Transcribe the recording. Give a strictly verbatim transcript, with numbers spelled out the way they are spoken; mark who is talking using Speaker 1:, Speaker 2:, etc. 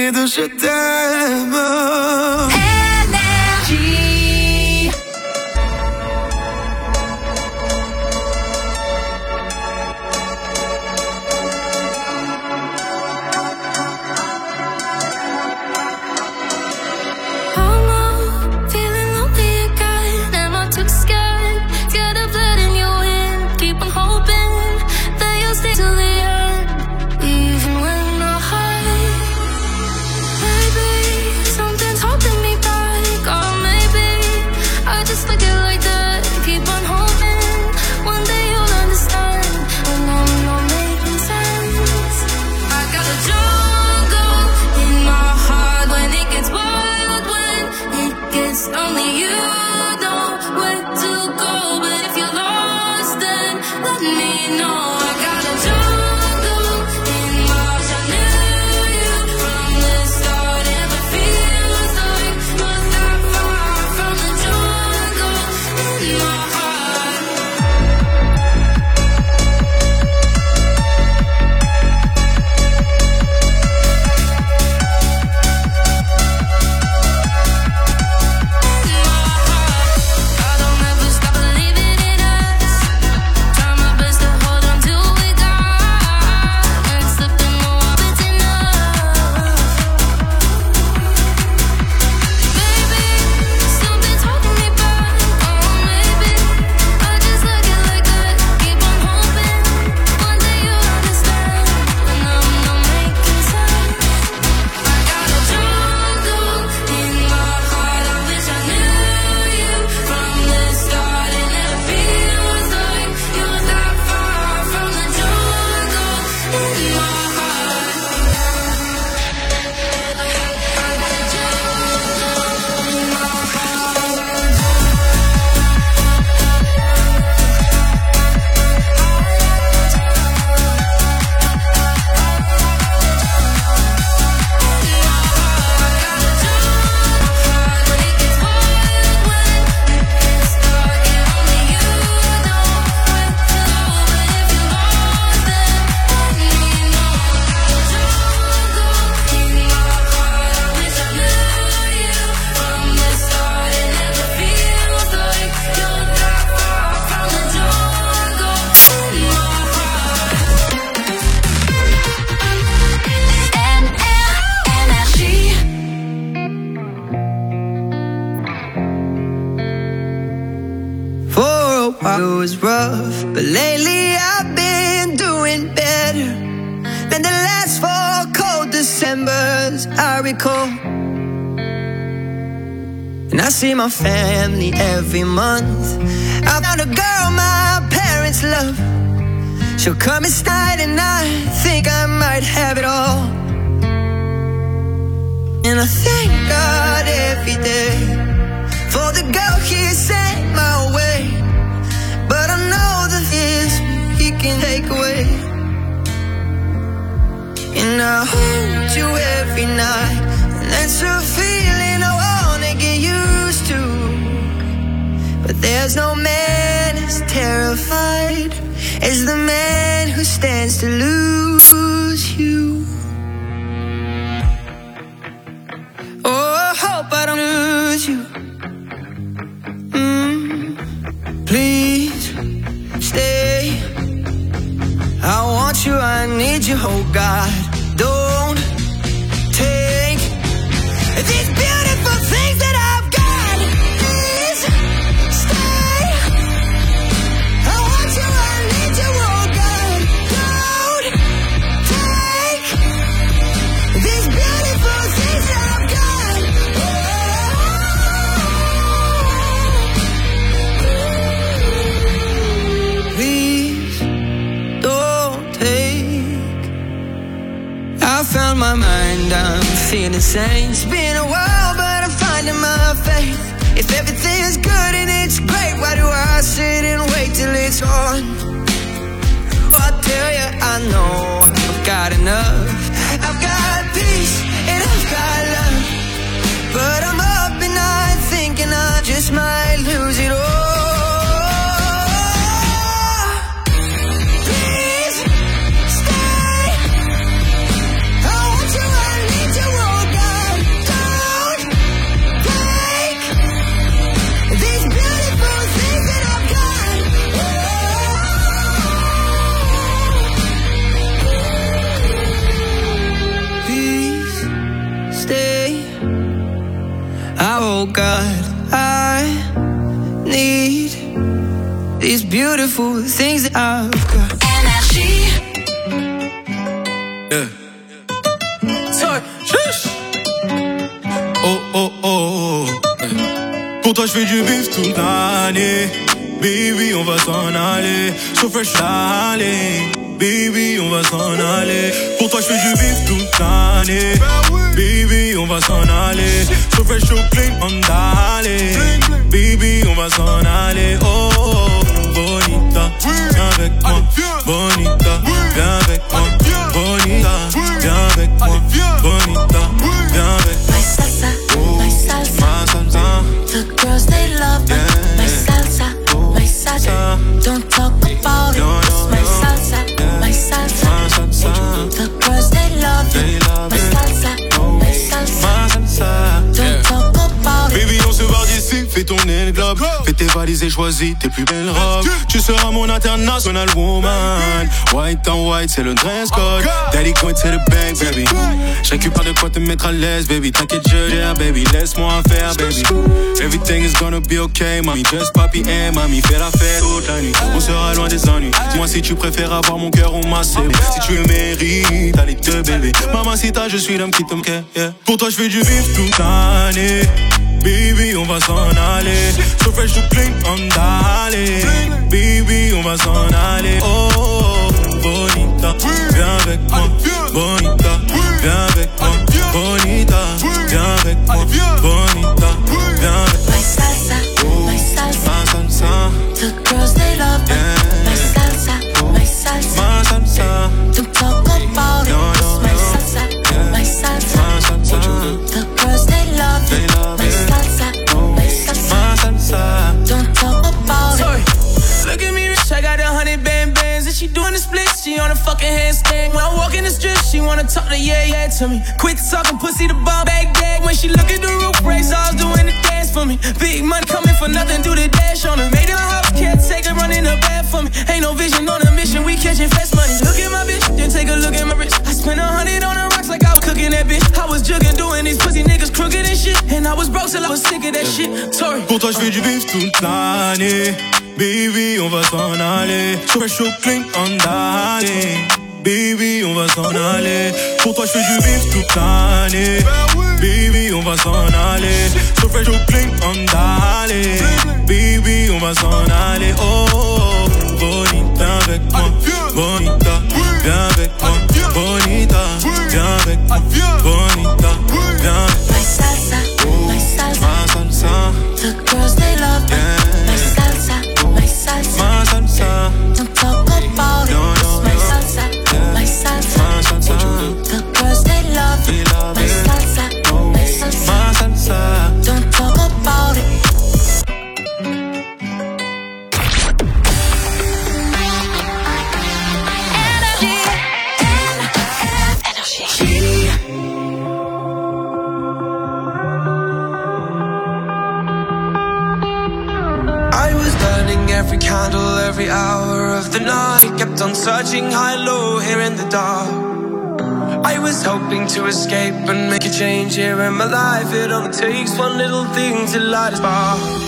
Speaker 1: signé de je t'aime.
Speaker 2: Énergie.
Speaker 3: It was rough, but lately I've been doing better than the last four cold Decembers I recall. And I see my family every month. I found a girl my parents love. She'll come inside and I think I might have it all. And I thank God every day for the girl He sent my way. But I know that this He can take away. And I hold you every night, and that's a feeling I wanna get used to. But there's no man as terrified as the man who stands to lose you. Oh, I hope I don't lose you. Mm, please stay. I want you, I need you, oh God. Don't take these beautiful things that I've got. Please stay. I want you, I need you, oh God. Don't take these beautiful things that I've got. Oh. Please don't take. I found my mind, I'm feeling sane. It's been a while, but I'm finding my faith. If everything is good and it's great, why do I sit and wait till it's gone? I tell you, I know I've got enough. I've got peace and I've got love, but I'm up at night thinking I just might lose it all. Please stay. I want you, I need you, oh Oh God, I need these beautiful things that I've got.
Speaker 2: Energy.
Speaker 1: Yeah. Sorry. Shush. Oh oh oh. Pour toi je fais du bif toute l'année. Baby on va s'en aller. So fresh aller. Baby on va s'en aller. Pour toi je fais du bif toute l'année. Baby on va s'en aller. So fresh so clean on d'aller. Baby on va s'en aller. Oh, oh, oh bonita, viens avec moi. Bonita, viens avec moi. Bonita, viens avec moi. Bonita, viens avec moi.
Speaker 2: My salsa, my salsa,
Speaker 1: my salsa.
Speaker 2: The girls they love
Speaker 1: yeah.
Speaker 2: My salsa, my salsa. Don't talk about it.
Speaker 1: No, no,
Speaker 2: it's my
Speaker 1: no.
Speaker 2: salsa,
Speaker 1: yeah.
Speaker 2: my salsa.
Speaker 1: My salsa.
Speaker 2: The girls they love
Speaker 1: they
Speaker 2: it.
Speaker 1: love
Speaker 2: My
Speaker 1: it.
Speaker 2: salsa,
Speaker 1: oh.
Speaker 2: my salsa.
Speaker 1: My salsa.
Speaker 2: Don't
Speaker 1: yeah.
Speaker 2: talk about it.
Speaker 1: Baby on se barre d'ici, fais tourner le globe. Fais tes valises et choisis tes plus belles robes. Tu seras mon international woman. White on white, c'est le dress code. Daddy going to the bank, baby. Je récupère de quoi te mettre à l'aise, baby. T'inquiète, je gère, baby. Laisse-moi faire, baby. Everything is gonna be okay, mami. Just papi et mami. Fais la fête toute la nuit. On sera loin des ennuis. Dis-moi si tu préfères avoir mon cœur ou ma cellule. Si tu le mérites, allez te bébé. Mamacita, je suis l'homme qui te me yeah. Pour toi, je fais du vif toute l'année. Baby, on va s'en aller. So fresh, so clean, on d'aller. Baby, on va s'en aller. Oh, oh, oh, bonita, viens avec moi. Bonita, viens avec moi. Bonita, viens avec moi. Bonita, viens avec moi.
Speaker 2: My salsa, my salsa.
Speaker 1: My salsa.
Speaker 2: The girls they love
Speaker 1: yeah.
Speaker 2: My salsa, my salsa.
Speaker 1: My salsa.
Speaker 2: Don't talk about it.
Speaker 1: No, no,
Speaker 2: it's my
Speaker 1: no.
Speaker 2: salsa,
Speaker 1: yeah.
Speaker 2: my salsa.
Speaker 1: My salsa.
Speaker 2: The girls they love
Speaker 1: They
Speaker 2: it.
Speaker 1: love
Speaker 2: my
Speaker 1: it.
Speaker 2: salsa,
Speaker 1: oh.
Speaker 2: my salsa.
Speaker 1: My salsa.
Speaker 2: Don't talk about
Speaker 3: Sorry.
Speaker 2: it.
Speaker 3: Look at me, rich, I got a hundred band bands. And she doing the split, she on a fucking handstand. When I walk in the strip, she wanna talk to yeah, yeah to me. Quit talking, pussy the ball, bag, gag. When she look at the roof, race all doing the dance for me. Big money coming for nothing, do the dash on her. Made in my house, can't take her, running the bad for me. Ain't no vision on a mission, we catching fast money. Look at my bitch, then take a look at my wrist. I spent a hundred on the rocks like I was cooking that bitch. I was jugging, doing these pussy niggas crooked and shit. And I was broke till I was sick of that shit. Sorry.
Speaker 1: Pour toi, je fais du bif toute l'année. Baby, on va s'en aller. So fresh, so clean, on d'aller. Baby, on va s'en aller. Pour toi, je fais du bif toute l'année. Baby, on va s'en aller. So fresh, so clean, on d'aller. Baby, on va s'en aller. Oh, oh, oh, bonita, viens avec moi. Bonita, viens avec moi. Bonita, viens avec moi. Bonita, viens avec moi.
Speaker 2: My salsa, my salsa.
Speaker 1: My salsa.
Speaker 2: The girls they love
Speaker 1: yeah.
Speaker 2: My salsa, my salsa.
Speaker 1: My salsa.
Speaker 2: Don't talk about it.
Speaker 1: No, no,
Speaker 2: it's my
Speaker 1: no.
Speaker 2: salsa,
Speaker 1: yeah.
Speaker 2: my salsa.
Speaker 1: My salsa.
Speaker 2: The girls they love
Speaker 1: They love
Speaker 2: my
Speaker 1: it.
Speaker 2: salsa,
Speaker 1: oh.
Speaker 2: my salsa.
Speaker 1: My salsa.
Speaker 2: Don't talk about it.
Speaker 3: Every candle, every hour of the night. Kept on searching high, low, here in the dark. I was hoping to escape and make a change here in my life. It only takes one little thing to light a spark.